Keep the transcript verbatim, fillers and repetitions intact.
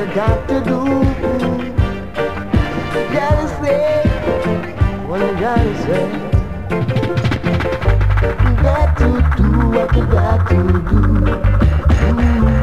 you got to do. Gotta say what you gotta say. You got to do what you got to do. Mm.